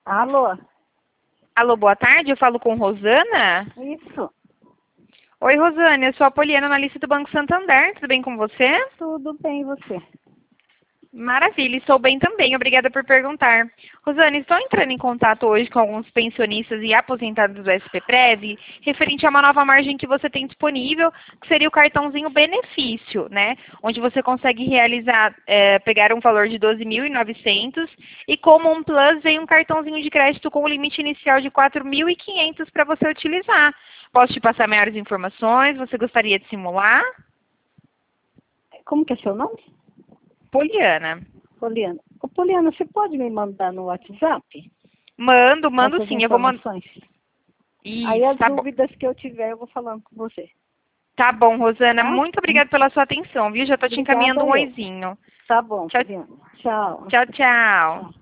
Alô? Alô, boa tarde, eu falo com Rosana? Isso. Oi, Rosana, eu sou a Poliana, analista do Banco Santander, tudo bem com você? Tudo bem, e você? Maravilha, estou bem também, obrigada por perguntar. Rosana, estou entrando em contato hoje com alguns pensionistas e aposentados do SPPrev, referente a uma nova margem que você tem disponível, que seria o cartãozinho benefício, né? Onde você consegue realizar, pegar um valor de 12.900 e como um plus vem um cartãozinho de crédito com o limite inicial de 4.500 para você utilizar. Posso te passar maiores informações? Você gostaria de simular? Como que é seu nome? Poliana. Poliana. Ô, Poliana, você pode me mandar no WhatsApp Mando essas sim, eu vou mandar. informações? Aí Isso, as tá bom. dúvidas que eu tiver, eu vou falando com você. Tá bom, Rosana. Tá? Muito obrigada pela sua atenção, viu? Já tô te encaminhando Obrigada um eu. oizinho. Tá bom, Tchau, Poliana. Tchau. tchau, tchau. Tchau.